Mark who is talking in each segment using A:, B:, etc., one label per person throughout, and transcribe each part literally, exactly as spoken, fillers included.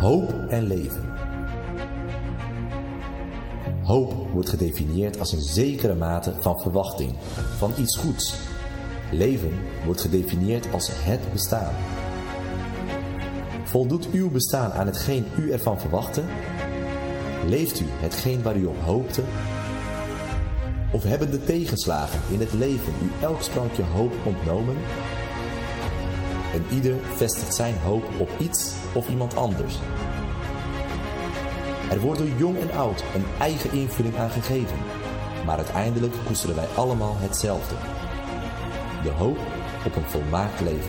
A: Hoop en leven. Hoop wordt gedefinieerd als een zekere mate van verwachting, van iets goeds. Leven wordt gedefinieerd als het bestaan. Voldoet uw bestaan aan hetgeen u ervan verwachtte? Leeft u hetgeen waar u op hoopte? Of hebben de tegenslagen in het leven u elk sprankje hoop ontnomen? En ieder vestigt zijn hoop op iets of iemand anders. Er wordt door jong en oud een eigen invulling aan gegeven, maar uiteindelijk koesteren wij allemaal hetzelfde. De hoop op een volmaakt leven.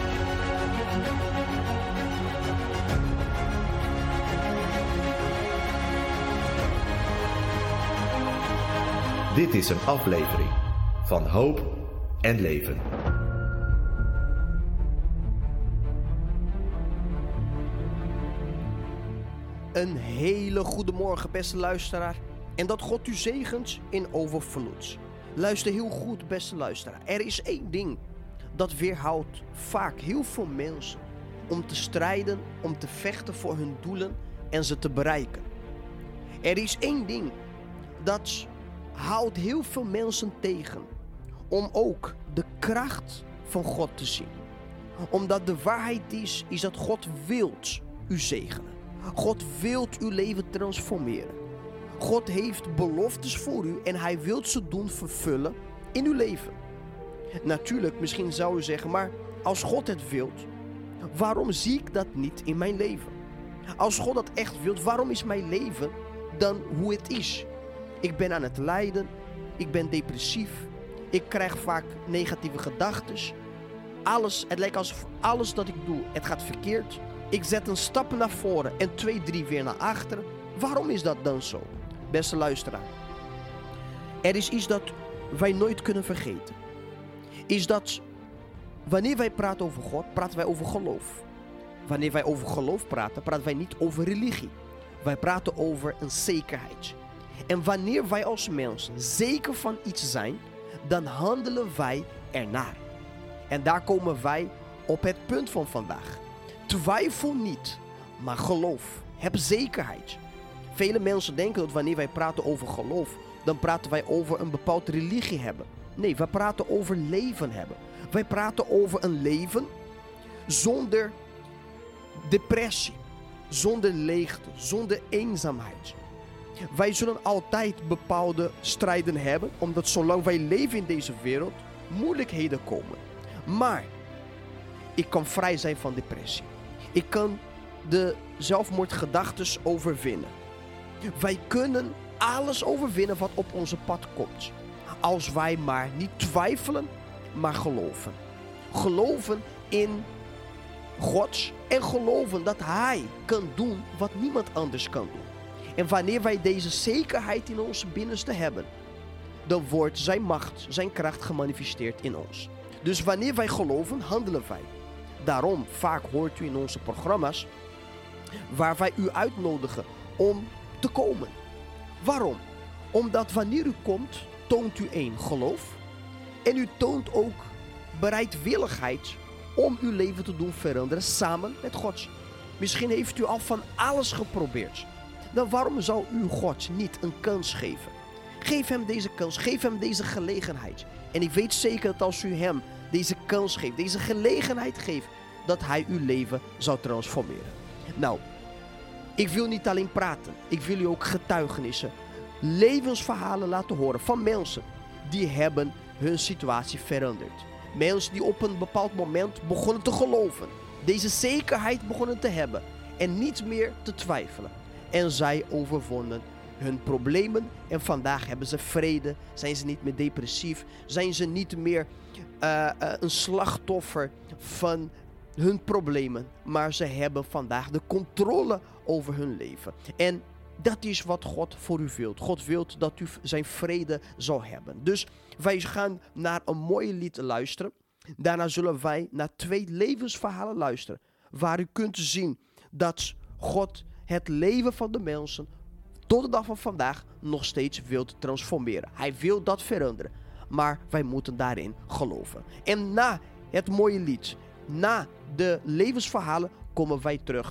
A: Dit is een aflevering van Hoop en Leven.
B: Een hele goede morgen, beste luisteraar. En dat God u zegent in overvloed. Luister heel goed, beste luisteraar. Er is één ding dat weerhoudt vaak heel veel mensen om te strijden, om te vechten voor hun doelen en ze te bereiken. Er is één ding dat houdt heel veel mensen tegen om ook de kracht van God te zien. Omdat de waarheid is, is dat God wilt u zegenen. God wilt uw leven transformeren. God heeft beloftes voor u en hij wil ze doen vervullen in uw leven. Natuurlijk, misschien zou u zeggen, maar als God het wilt, waarom zie ik dat niet in mijn leven? Als God dat echt wilt, waarom is mijn leven dan hoe het is? Ik ben aan het lijden, ik ben depressief, ik krijg vaak negatieve gedachten. Alles, het lijkt alsof alles dat ik doe, het gaat verkeerd. Ik zet een stap naar voren en twee, drie weer naar achteren. Waarom is dat dan zo? Beste luisteraar. Er is iets dat wij nooit kunnen vergeten. Is dat wanneer wij praten over God, praten wij over geloof. Wanneer wij over geloof praten, praten wij niet over religie. Wij praten over een zekerheid. En wanneer wij als mensen zeker van iets zijn, dan handelen wij ernaar. En daar komen wij op het punt van vandaag. Twijfel niet, maar geloof. Heb zekerheid. Vele mensen denken dat wanneer wij praten over geloof, dan praten wij over een bepaald religie hebben. Nee, wij praten over leven hebben. Wij praten over een leven zonder depressie, zonder leegte, zonder eenzaamheid. Wij zullen altijd bepaalde strijden hebben, omdat zolang wij leven in deze wereld, moeilijkheden komen. Maar ik kan vrij zijn van depressie. Ik kan de zelfmoordgedachten overwinnen. Wij kunnen alles overwinnen wat op onze pad komt. Als wij maar niet twijfelen, maar geloven. Geloven in God en geloven dat Hij kan doen wat niemand anders kan doen. En wanneer wij deze zekerheid in ons binnenste hebben, dan wordt zijn macht, zijn kracht gemanifesteerd in ons. Dus wanneer wij geloven, handelen wij. Daarom, vaak hoort u in onze programma's waar wij u uitnodigen om te komen. Waarom? Omdat wanneer u komt, toont u één geloof. En u toont ook bereidwilligheid om uw leven te doen veranderen samen met God. Misschien heeft u al van alles geprobeerd. Dan waarom zou u God niet een kans geven? Geef hem deze kans, geef hem deze gelegenheid. En ik weet zeker dat als u hem deze kans geeft, deze gelegenheid geeft, dat hij uw leven zal transformeren. Nou, ik wil niet alleen praten. Ik wil u ook getuigenissen, levensverhalen laten horen van mensen die hebben hun situatie veranderd. Mensen die op een bepaald moment begonnen te geloven. Deze zekerheid begonnen te hebben en niet meer te twijfelen. En zij overwonnen hun problemen en vandaag hebben ze vrede, zijn ze niet meer depressief, zijn ze niet meer uh, uh, een slachtoffer van hun problemen, maar ze hebben vandaag de controle over hun leven. En dat is wat God voor u wilt. God wilt dat u zijn vrede zal hebben. Dus wij gaan naar een mooie lied luisteren. Daarna zullen wij naar twee levensverhalen luisteren, waar u kunt zien dat God het leven van de mensen tot de dag van vandaag nog steeds wil transformeren. Hij wil dat veranderen. Maar wij moeten daarin geloven. En na het mooie lied, na de levensverhalen, komen wij terug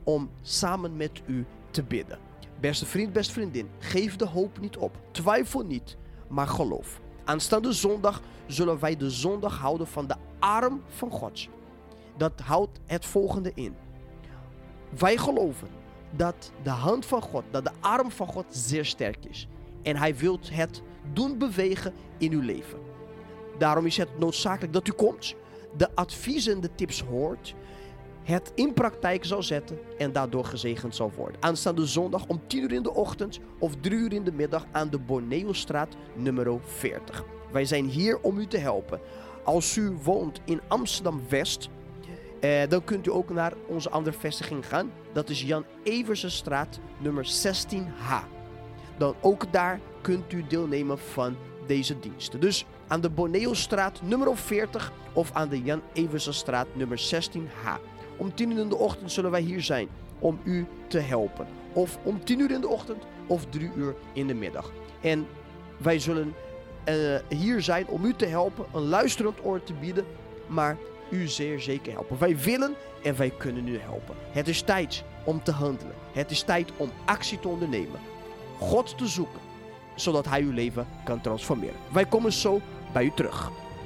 B: om samen met u te bidden. Beste vriend, beste vriendin, geef de hoop niet op. Twijfel niet, maar geloof. Aanstaande zondag zullen wij de zondag houden van de arm van God. Dat houdt het volgende in. Wij geloven dat de hand van God, dat de arm van God zeer sterk is. En hij wil het doen bewegen in uw leven. Daarom is het noodzakelijk dat u komt, de adviezen en de tips hoort, het in praktijk zal zetten en daardoor gezegend zal worden. Aanstaande zondag om tien uur in de ochtend of drie uur in de middag aan de Borneostraat nummer veertig. Wij zijn hier om u te helpen. Als u woont in Amsterdam-West, eh, dan kunt u ook naar onze andere vestiging gaan. Dat is Jan Eversenstraat nummer zestien H. Dan ook daar kunt u deelnemen van deze diensten. Dus aan de Borneostraat nummer veertig of aan de Jan Eversenstraat nummer zestien H. Om tien uur in de ochtend zullen wij hier zijn om u te helpen. Of om tien uur in de ochtend of drie uur in de middag. En wij zullen uh, hier zijn om u te helpen, een luisterend oor te bieden, maar u zeer zeker helpen. Wij willen en wij kunnen u helpen. Het is tijd om te handelen. Het is tijd om actie te ondernemen. God te zoeken, zodat hij uw leven kan transformeren. Wij komen zo bij u terug.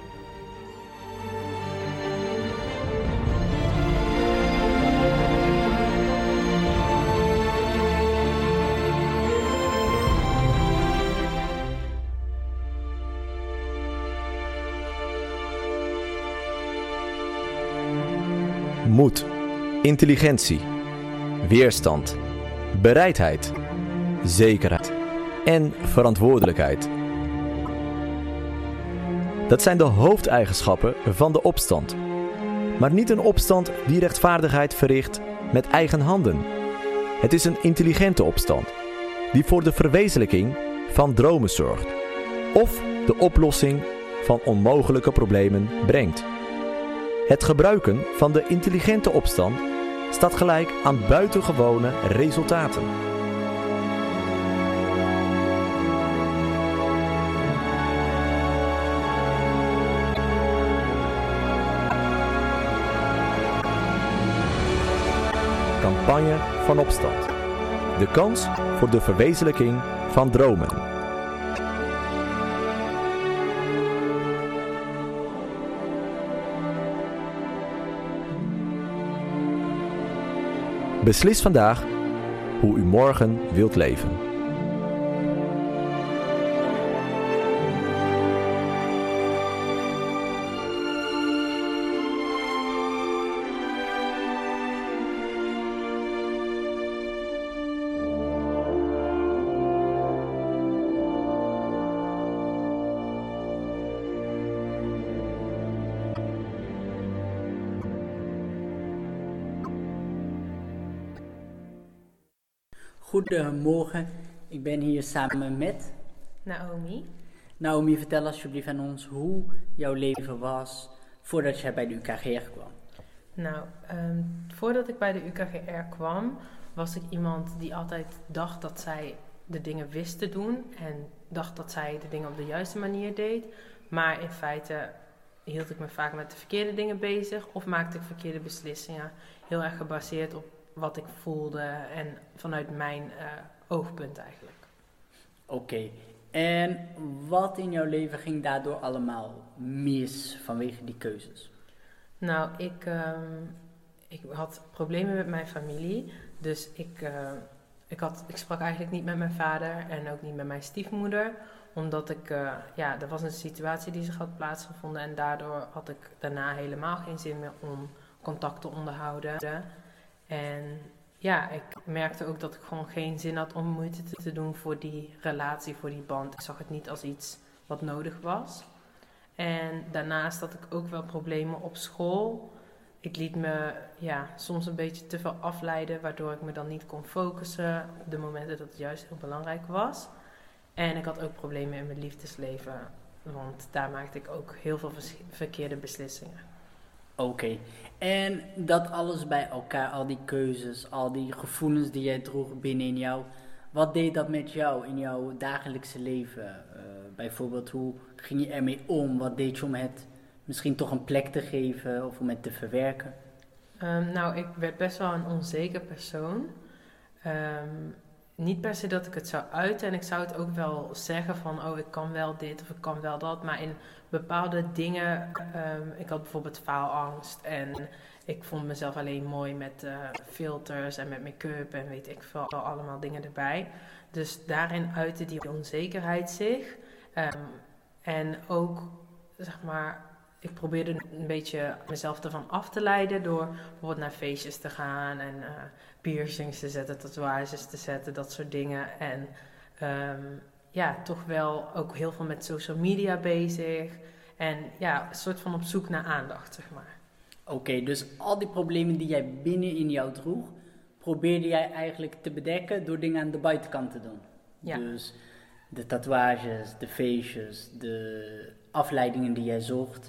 A: Moed, intelligentie, weerstand, bereidheid, zekerheid en verantwoordelijkheid. Dat zijn de hoofdeigenschappen van de opstand. Maar niet een opstand die rechtvaardigheid verricht met eigen handen. Het is een intelligente opstand die voor de verwezenlijking van dromen zorgt of de oplossing van onmogelijke problemen brengt. Het gebruiken van de intelligente opstand staat gelijk aan buitengewone resultaten. Campagne van opstand. De kans voor de verwezenlijking van dromen. Beslis vandaag hoe u morgen wilt leven.
C: Goedemorgen, ik ben hier samen met
D: Naomi.
C: Naomi, vertel alsjeblieft aan ons hoe jouw leven was voordat jij bij de U K G R kwam.
D: Nou, um, voordat ik bij de U K G R kwam, was ik iemand die altijd dacht dat zij de dingen wist te doen en dacht dat zij de dingen op de juiste manier deed. Maar in feite hield ik me vaak met de verkeerde dingen bezig of maakte ik verkeerde beslissingen. Heel erg gebaseerd op wat ik voelde en vanuit mijn uh, oogpunt eigenlijk.
C: Oké, okay. En wat in jouw leven ging daardoor allemaal mis vanwege die keuzes?
D: Nou, ik, um, ik had problemen met mijn familie. Dus ik, uh, ik, had, ik sprak eigenlijk niet met mijn vader en ook niet met mijn stiefmoeder. Omdat ik, uh, ja, er was een situatie die zich had plaatsgevonden. En daardoor had ik daarna helemaal geen zin meer om contact te onderhouden. En ja, ik merkte ook dat ik gewoon geen zin had om moeite te doen voor die relatie, voor die band. Ik zag het niet als iets wat nodig was. En daarnaast had ik ook wel problemen op school. Ik liet me ja, soms een beetje te veel afleiden, waardoor ik me dan niet kon focussen op de momenten dat het juist heel belangrijk was. En ik had ook problemen in mijn liefdesleven, want daar maakte ik ook heel veel vers- verkeerde beslissingen.
C: Oké, okay. En dat alles bij elkaar, al die keuzes, al die gevoelens die jij droeg binnenin jou, wat deed dat met jou in jouw dagelijkse leven? Uh, bijvoorbeeld, hoe ging je ermee om? Wat deed je om het misschien toch een plek te geven of om het te verwerken?
D: Um, nou, ik werd best wel een onzeker persoon. Um, niet per se dat ik het zou uiten en ik zou het ook wel zeggen van, oh, ik kan wel dit of ik kan wel dat. Maar in bepaalde dingen, um, ik had bijvoorbeeld faalangst en ik vond mezelf alleen mooi met uh, filters en met make-up en weet ik veel, allemaal dingen erbij. Dus daarin uitte die onzekerheid zich. Um, en ook, zeg maar, ik probeerde een beetje mezelf ervan af te leiden door bijvoorbeeld naar feestjes te gaan en uh, piercings te zetten, tatoeages te zetten, dat soort dingen. En um, ja, toch wel ook heel veel met social media bezig. En ja, een soort van op zoek naar aandacht, zeg maar.
C: Oké, okay, dus al die problemen die jij binnen in jou droeg, probeerde jij eigenlijk te bedekken door dingen aan de buitenkant te doen.
D: Ja.
C: Dus de tatoeages, de feestjes, de afleidingen die jij zocht.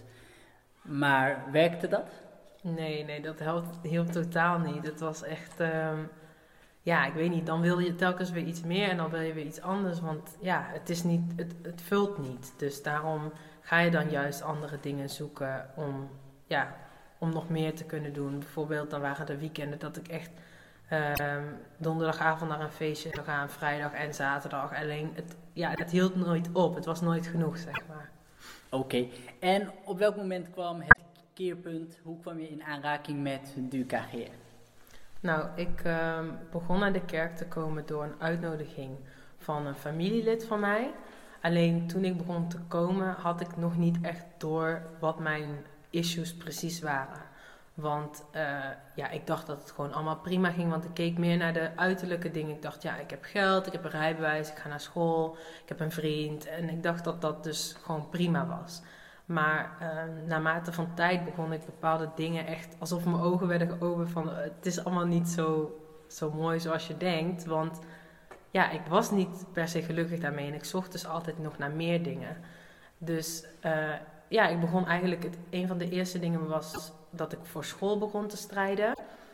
C: Maar werkte dat?
D: Nee, nee, dat helpt, hielp totaal niet. Het was echt, um, ja, ik weet niet, dan wil je telkens weer iets meer en dan wil je weer iets anders. Want ja, het is niet, het, het vult niet. Dus daarom ga je dan juist andere dingen zoeken om, ja, om nog meer te kunnen doen. Bijvoorbeeld, dan waren er weekenden dat ik echt um, donderdagavond naar een feestje zou gaan, vrijdag en zaterdag. Alleen, het, ja, het hield nooit op. Het was nooit genoeg, zeg maar.
C: Oké, okay. En op welk moment kwam het keerpunt? Hoe kwam je in aanraking met de U K G R?
D: Nou, ik uh, begon naar de kerk te komen door een uitnodiging van een familielid van mij. Alleen toen ik begon te komen had ik nog niet echt door wat mijn issues precies waren. Want uh, ja, ik dacht dat het gewoon allemaal prima ging, want ik keek meer naar de uiterlijke dingen. Ik dacht, ja, ik heb geld, ik heb een rijbewijs, ik ga naar school, ik heb een vriend. En ik dacht dat dat dus gewoon prima was. Maar uh, naarmate van tijd begon ik bepaalde dingen echt, alsof mijn ogen werden geopend van, uh, het is allemaal niet zo, zo mooi zoals je denkt. Want ja, ik was niet per se gelukkig daarmee en ik zocht dus altijd nog naar meer dingen. Dus uh, ja, ik begon eigenlijk, het, een van de eerste dingen was dat ik voor school begon te strijden.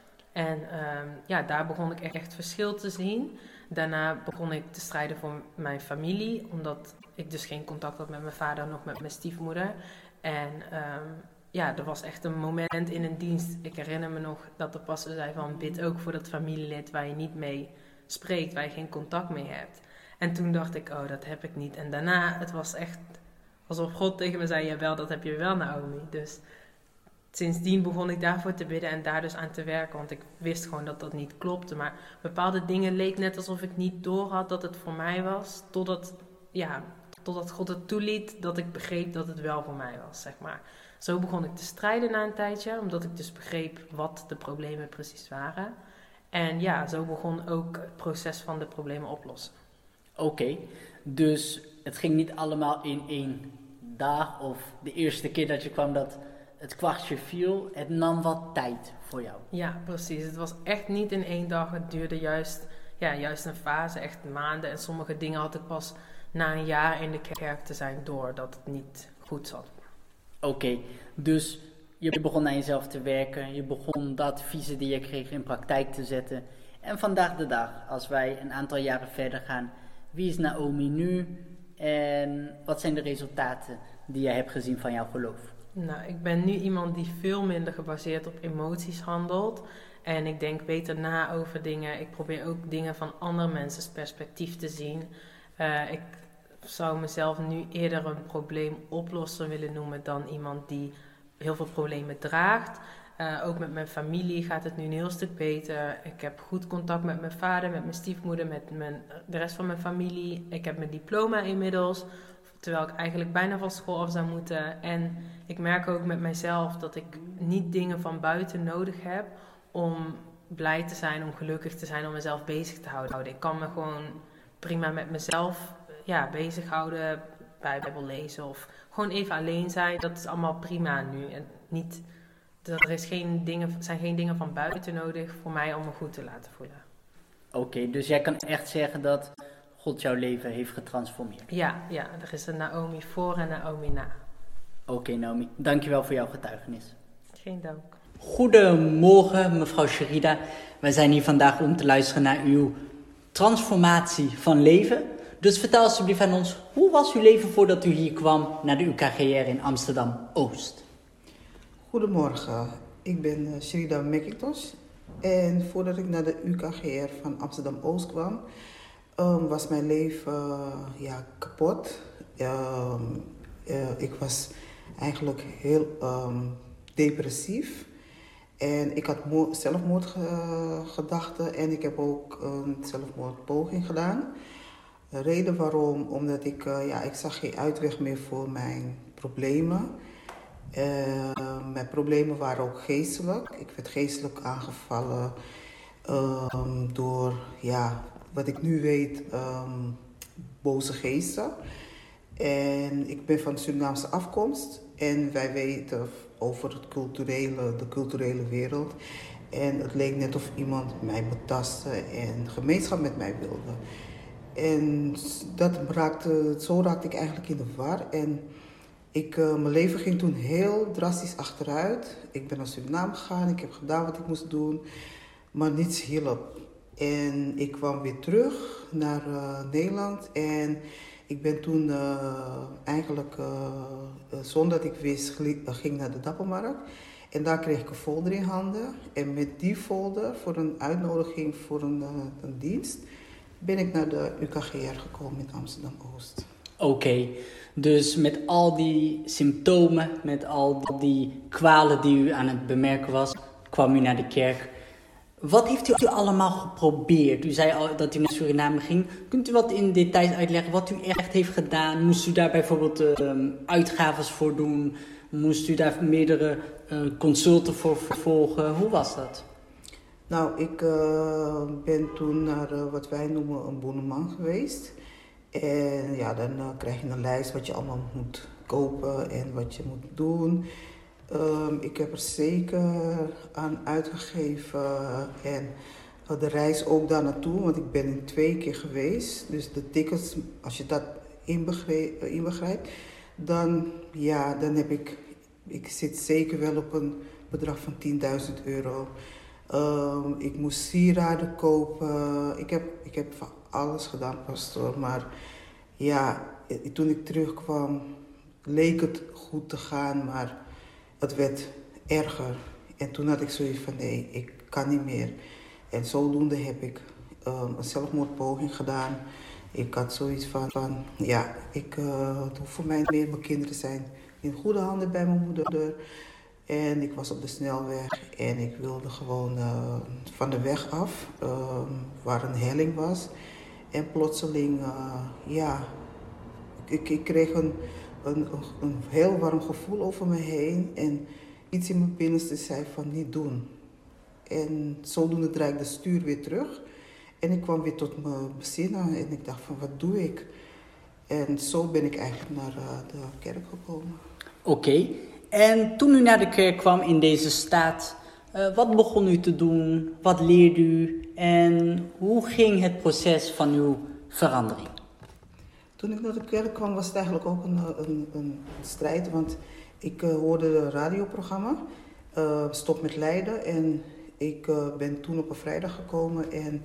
D: En um, ja, daar begon ik echt, echt verschil te zien. Daarna begon ik te strijden voor mijn familie, omdat ik dus geen contact had met mijn vader, nog met mijn stiefmoeder. En um, ja, er was echt een moment in een dienst, ik herinner me nog dat de pastor zei van, bid ook voor dat familielid waar je niet mee spreekt, waar je geen contact mee hebt. En toen dacht ik, oh, dat heb ik niet. En daarna, het was echt alsof God tegen me zei, jawel, dat heb je wel, Naomi. Dus sindsdien begon ik daarvoor te bidden en daar dus aan te werken, want ik wist gewoon dat dat niet klopte. Maar bepaalde dingen leek net alsof ik niet door had dat het voor mij was, totdat, ja, totdat God het toeliet dat ik begreep dat het wel voor mij was, zeg maar. Zo begon ik te strijden na een tijdje, omdat ik dus begreep wat de problemen precies waren. En ja, zo begon ook het proces van de problemen oplossen.
C: Oké, okay, dus het ging niet allemaal in één dag of de eerste keer dat je kwam dat het kwartje viel. Het nam wat tijd voor jou.
D: Ja, precies. Het was echt niet in één dag. Het duurde juist, ja, juist een fase, echt maanden. En sommige dingen had ik pas na een jaar in de kerk te zijn door dat het niet goed zat.
C: Oké, okay, dus je begon aan jezelf te werken. Je begon de adviezen die je kreeg in praktijk te zetten. En vandaag de dag, als wij een aantal jaren verder gaan, wie is Naomi nu? En wat zijn de resultaten die je hebt gezien van jouw geloof?
D: Nou, ik ben nu iemand die veel minder gebaseerd op emoties handelt. En ik denk beter na over dingen. Ik probeer ook dingen van andere mensen's perspectief te zien. Uh, ik zou mezelf nu eerder een probleemoplosser willen noemen dan iemand die heel veel problemen draagt. Uh, ook met mijn familie gaat het nu een heel stuk beter. Ik heb goed contact met mijn vader, met mijn stiefmoeder, met mijn, de rest van mijn familie. Ik heb mijn diploma inmiddels, terwijl ik eigenlijk bijna van school af zou moeten. En ik merk ook met mijzelf dat ik niet dingen van buiten nodig heb om blij te zijn, om gelukkig te zijn, om mezelf bezig te houden. Ik kan me gewoon prima met mezelf ja, bezighouden, Bijbel lezen of gewoon even alleen zijn. Dat is allemaal prima nu. En niet, er is geen dingen, zijn geen dingen van buiten nodig voor mij om me goed te laten voelen.
C: Oké, okay, dus jij kan echt zeggen dat God jouw leven heeft getransformeerd?
D: Ja, ja, er is een Naomi voor en Naomi na.
C: Oké, okay, Naomi, dankjewel voor jouw getuigenis.
D: Geen dank.
C: Goedemorgen, mevrouw Sherida. Wij zijn hier vandaag om te luisteren naar uw transformatie van leven. Dus vertel alsjeblieft aan ons, hoe was uw leven voordat u hier kwam naar de U K G R in Amsterdam-Oost?
E: Goedemorgen. Ik ben uh, Shrida Mekitos. En voordat ik naar de U K G R van Amsterdam-Oost kwam, um, was mijn leven uh, ja, kapot. Um, uh, ik was eigenlijk heel um, depressief. En ik had mo- zelfmoordgedachten en ik heb ook een zelfmoordpoging gedaan. De reden waarom, omdat ik, uh, ja, ik zag geen uitweg meer voor mijn problemen. Uh, mijn problemen waren ook geestelijk. Ik werd geestelijk aangevallen um, door, ja, wat ik nu weet, um, boze geesten. En ik ben van Surinaamse afkomst en wij weten over het culturele, de culturele wereld. En het leek net of iemand mij betastte en gemeenschap met mij wilde. En dat raakte, zo raakte ik eigenlijk in de war. En ik, uh, mijn leven ging toen heel drastisch achteruit. Ik ben naar Suriname gegaan, ik heb gedaan wat ik moest doen, maar niets hielp. En ik kwam weer terug naar uh, Nederland en ik ben toen uh, eigenlijk, uh, uh, zonder dat ik wist, ging naar de Dappermarkt. En daar kreeg ik een folder in handen. En met die folder, voor een uitnodiging voor een, uh, een dienst, ben ik naar de U K G R gekomen in Amsterdam-Oost.
C: Oké, okay. Dus met al die symptomen, met al die kwalen die u aan het bemerken was, kwam u naar de kerk. Wat heeft u allemaal geprobeerd? U zei al dat u naar Suriname ging. Kunt u wat in details uitleggen wat u echt heeft gedaan? Moest u daar bijvoorbeeld uh, uitgaves voor doen? Moest u daar meerdere uh, consulten voor volgen? Hoe was dat?
E: Nou, ik uh, ben toen naar uh, wat wij noemen een abonnement geweest. En ja, dan uh, krijg je een lijst wat je allemaal moet kopen en wat je moet doen. Um, ik heb er zeker aan uitgegeven en uh, de reis ook daar naartoe, want ik ben in twee keer geweest. Dus de tickets, als je dat inbegrijpt, inbegrijpt dan, ja, dan heb ik, ik zit zeker wel op een bedrag van tienduizend euro. Um, ik moest sieraden kopen, ik heb, ik heb van alles gedaan, pastoor, maar ja, toen ik terugkwam leek het goed te gaan, maar het werd erger. En toen had ik zoiets van, nee, ik kan niet meer. En zodoende heb ik um, een zelfmoordpoging gedaan. Ik had zoiets van, van ja, ik, uh, het hoeft voor mij meer. Mijn kinderen zijn in goede handen bij mijn moeder. En ik was op de snelweg en ik wilde gewoon uh, van de weg af, uh, waar een helling was. En plotseling, uh, ja, ik, ik kreeg een... Een, een heel warm gevoel over me heen en iets in mijn binnenste zei van niet doen. En zodoende draaide ik de stuur weer terug en ik kwam weer tot mijn bezinnen en ik dacht van wat doe ik? En zo ben ik eigenlijk naar uh, de kerk gekomen.
C: Oké, okay. En toen u naar de kerk kwam in deze staat, uh, wat begon u te doen? Wat leerde u? En hoe ging het proces van uw verandering?
E: Toen ik naar de kerk kwam was het eigenlijk ook een, een, een strijd, want ik uh, hoorde een radioprogramma, uh, Stop met Lijden. En ik uh, ben toen op een vrijdag gekomen en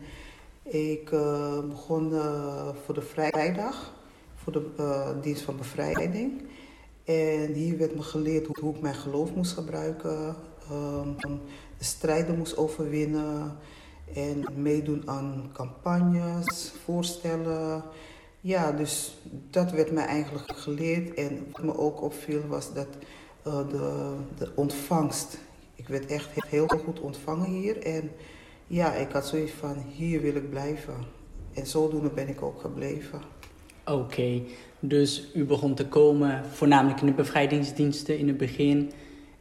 E: ik uh, begon uh, voor de vrijdag, voor de uh, dienst van bevrijding. En hier werd me geleerd hoe, hoe ik mijn geloof moest gebruiken, um, de strijden moest overwinnen en meedoen aan campagnes, voorstellen. Ja, dus dat werd mij eigenlijk geleerd en wat me ook opviel was dat uh, de, de ontvangst, ik werd echt heel goed ontvangen hier en ja, ik had zoiets van hier wil ik blijven en zodoende ben ik ook gebleven.
C: Oké, okay, dus u begon te komen voornamelijk in de bevrijdingsdiensten in het begin.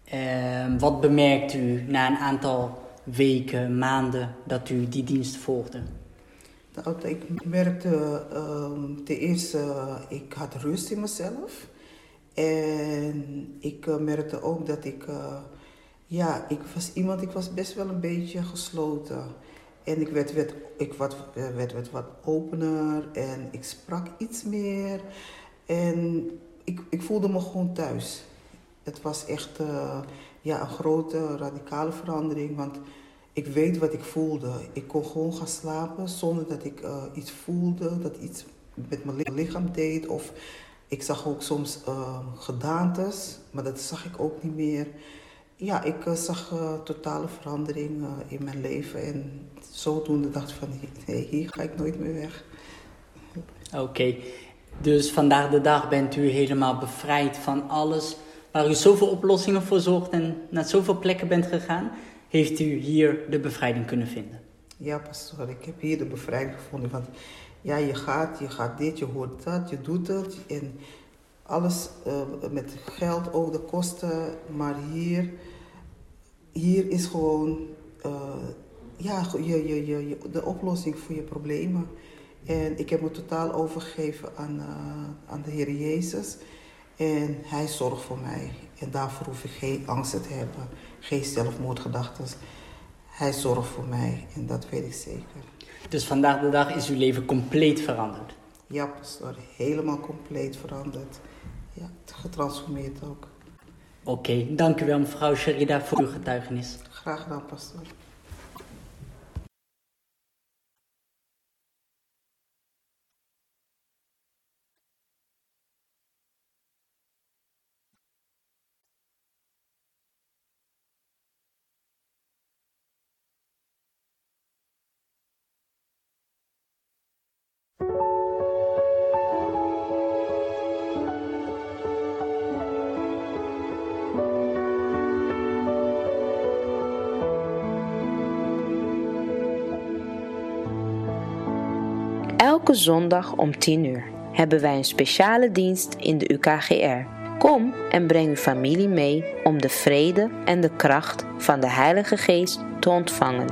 C: Uh, wat bemerkt u na een aantal weken, maanden dat u die dienst volgde?
E: Nou, ik merkte um, ten eerste, uh, ik had rust in mezelf. En ik uh, merkte ook dat ik, uh, ja, ik was iemand, ik was best wel een beetje gesloten. En ik werd, werd, ik werd, werd, werd wat opener en ik sprak iets meer. En ik, ik voelde me gewoon thuis. Het was echt uh, ja, een grote radicale verandering, want ik weet wat ik voelde. Ik kon gewoon gaan slapen zonder dat ik uh, iets voelde, dat iets met mijn lichaam deed. Of ik zag ook soms uh, gedaantes, maar dat zag ik ook niet meer. Ja, ik uh, zag uh, totale verandering uh, in mijn leven. En zodoende dacht ik van, nee, hier ga ik nooit meer weg.
C: Oké, okay. Dus vandaag de dag bent u helemaal bevrijd van alles waar u zoveel oplossingen voor zocht en naar zoveel plekken bent gegaan. Heeft u hier de bevrijding kunnen vinden?
E: Ja, pastoor, ik heb hier de bevrijding gevonden. Want ja, je gaat, je gaat dit, je hoort dat, je doet het. En alles uh, met geld, ook de kosten. Maar hier, hier is gewoon uh, ja, je, je, je, je, de oplossing voor je problemen. En ik heb me totaal overgegeven aan, uh, aan de Heer Jezus. En Hij zorgt voor mij. En daarvoor hoef ik geen angst te hebben, geen zelfmoordgedachten. Hij zorgt voor mij en dat weet ik zeker.
C: Dus vandaag de dag is uw leven compleet veranderd?
E: Ja, pastoor, helemaal compleet veranderd. Ja, getransformeerd ook.
C: Oké, okay, dank u wel mevrouw Sherida voor uw getuigenis.
E: Graag gedaan, pastoor.
F: Elke zondag om tien uur hebben wij een speciale dienst in de U K G R. Kom en breng uw familie mee om de vrede en de kracht van de Heilige Geest te ontvangen.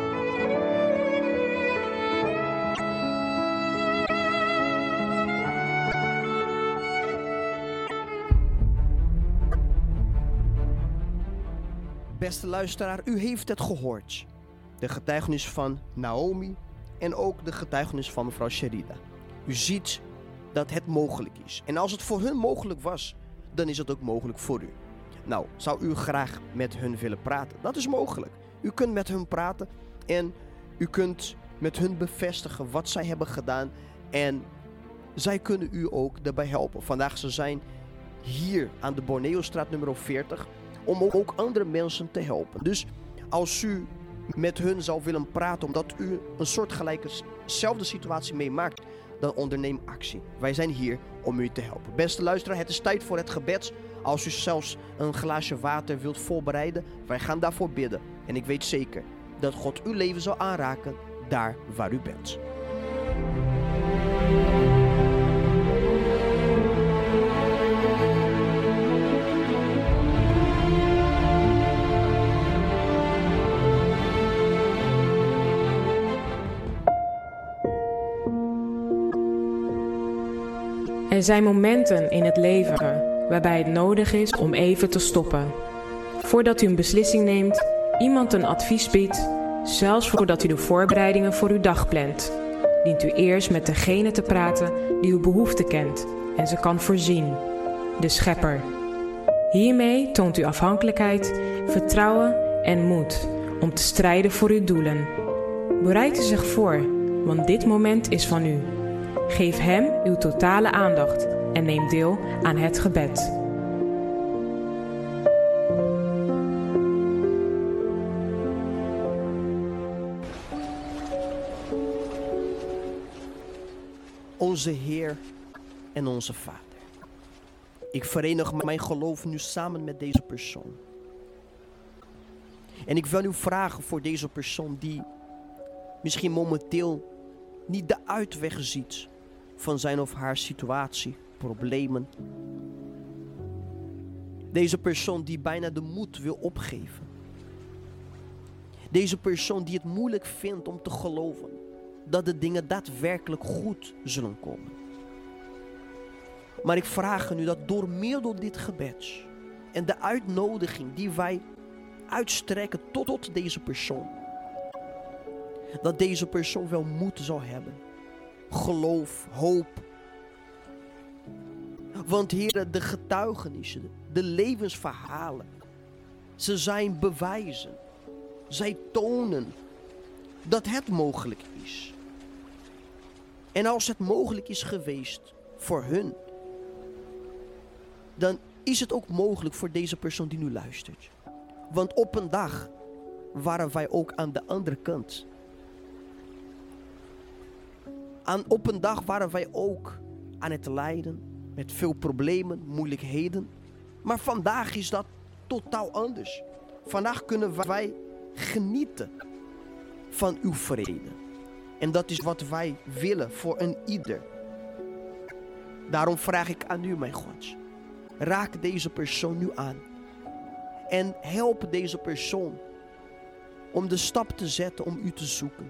B: Beste luisteraar, u heeft het gehoord. De getuigenis van Naomi en ook de getuigenis van mevrouw Sherida. U ziet dat het mogelijk is. En als het voor hun mogelijk was, dan is het ook mogelijk voor u. Nou, zou u graag met hun willen praten? Dat is mogelijk. U kunt met hun praten en u kunt met hun bevestigen wat zij hebben gedaan. En zij kunnen u ook daarbij helpen. Vandaag ze zijn hier aan de Borneostraat nummer veertig om ook andere mensen te helpen. Dus als u met hun zou willen praten omdat u een soortgelijke zelfde situatie meemaakt, dan onderneem actie. Wij zijn hier om u te helpen. Beste luisteraar, het is tijd voor het gebed. Als u zelfs een glaasje water wilt voorbereiden, wij gaan daarvoor bidden. En ik weet zeker dat God uw leven zal aanraken daar waar u bent.
G: Er zijn momenten in het leven waarbij het nodig is om even te stoppen. Voordat u een beslissing neemt, iemand een advies biedt, zelfs voordat u de voorbereidingen voor uw dag plant, dient u eerst met degene te praten die uw behoefte kent en ze kan voorzien, de Schepper. Hiermee toont u afhankelijkheid, vertrouwen en moed om te strijden voor uw doelen. Bereid u zich voor, want dit moment is van u. Geef hem uw totale aandacht en neem deel aan het gebed.
B: Onze Heer en onze Vader. Ik verenig mijn geloof nu samen met deze persoon. En ik wil u vragen voor deze persoon die misschien momenteel niet de uitweg ziet van zijn of haar situatie, problemen. Deze persoon die bijna de moed wil opgeven. Deze persoon die het moeilijk vindt om te geloven dat de dingen daadwerkelijk goed zullen komen. Maar ik vraag u dat door middel dit gebed en de uitnodiging die wij uitstrekken tot, tot deze persoon, dat deze persoon wel moed zal hebben. Geloof, hoop. Want Heer, de getuigenissen, de levensverhalen, ze zijn bewijzen. Zij tonen dat het mogelijk is. En als het mogelijk is geweest voor hun, dan is het ook mogelijk voor deze persoon die nu luistert. Want op een dag waren wij ook aan de andere kant. Aan, op een dag waren wij ook aan het lijden. Met veel problemen, moeilijkheden. Maar vandaag is dat totaal anders. Vandaag kunnen wij genieten van uw vrede. En dat is wat wij willen voor een ieder. Daarom vraag ik aan u, mijn God. Raak deze persoon nu aan. En help deze persoon om de stap te zetten om u te zoeken.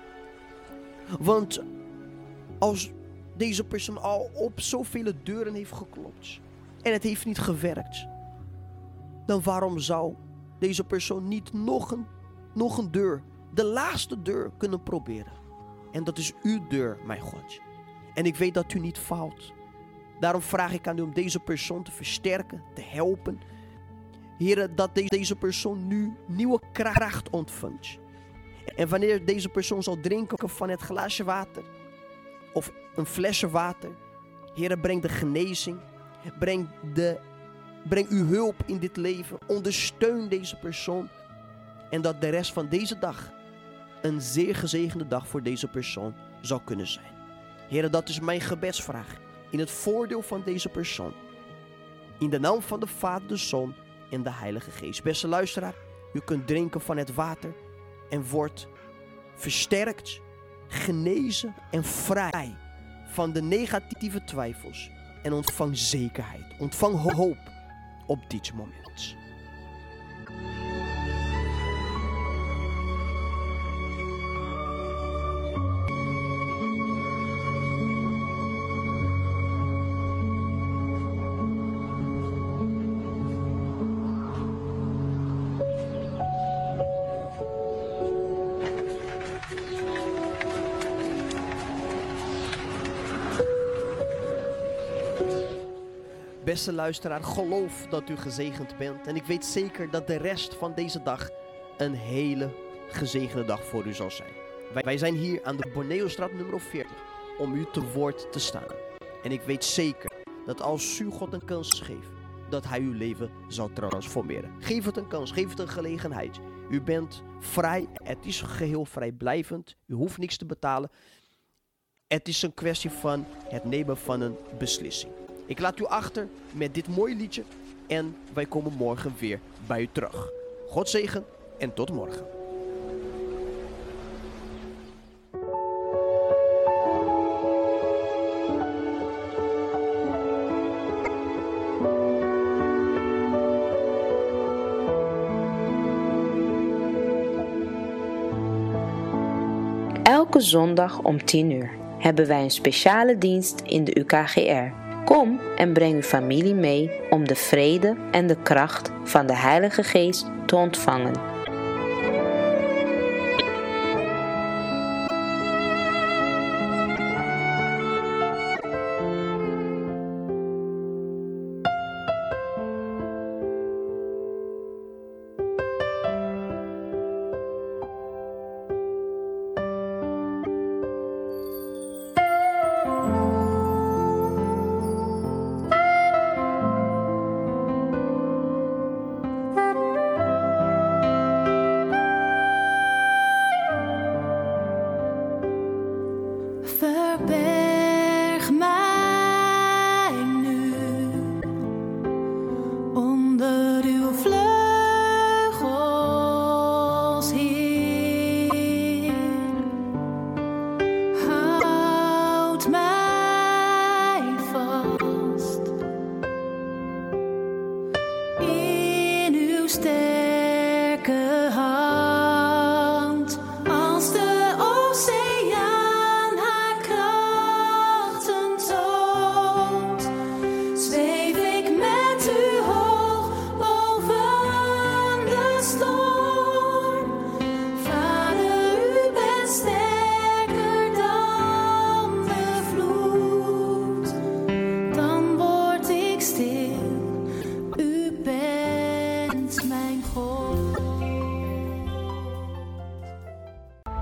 B: Want als deze persoon al op zoveel deuren heeft geklopt en het heeft niet gewerkt, dan waarom zou deze persoon niet nog een, nog een deur, de laatste deur, kunnen proberen? En dat is uw deur, mijn God. En ik weet dat u niet faalt. Daarom vraag ik aan u om deze persoon te versterken, te helpen. Heer, dat deze persoon nu nieuwe kracht ontvangt. En wanneer deze persoon zal drinken van het glaasje water of een flesje water, Heer, breng de genezing, breng, de, breng uw hulp in dit leven, ondersteun deze persoon. En dat de rest van deze dag een zeer gezegende dag voor deze persoon zal kunnen zijn. Heer, dat is mijn gebedsvraag in het voordeel van deze persoon. In de naam van de Vader, de Zoon en de Heilige Geest. Beste luisteraar, u kunt drinken van het water en wordt versterkt, genezen en vrij van de negatieve twijfels. En ontvang zekerheid, ontvang hoop op dit moment. Beste luisteraar, geloof dat u gezegend bent. En ik weet zeker dat de rest van deze dag een hele gezegende dag voor u zal zijn. Wij, wij zijn hier aan de Borneostraat nummer veertig om u te woord te staan. En ik weet zeker dat als u God een kans geeft, dat hij uw leven zal transformeren. Geef het een kans, geef het een gelegenheid. U bent vrij, het is geheel vrijblijvend. U hoeft niks te betalen. Het is een kwestie van het nemen van een beslissing. Ik laat u achter met dit mooie liedje en wij komen morgen weer bij u terug. God zegen en tot morgen.
F: Elke zondag om tien uur hebben wij een speciale dienst in de U K G R. Kom en breng uw familie mee om de vrede en de kracht van de Heilige Geest te ontvangen.
H: Verberg mij nu onder uw vleugels, Heer. Houd mij vast in uw sterke hand, als de oceaan haar krachten toont. Zweef ik met u hoog boven de storm. Vader, u bent sterker dan de vloed. Dan word ik stil, u bent mijn God.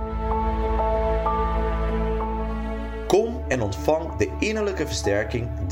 A: Kom en ontvang de innerlijke versterking